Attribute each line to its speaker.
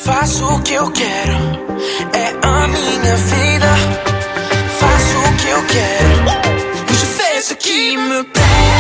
Speaker 1: Faço o que eu quero, é a minha vida. Faço o que eu quero, e je fais ce qui me plaît.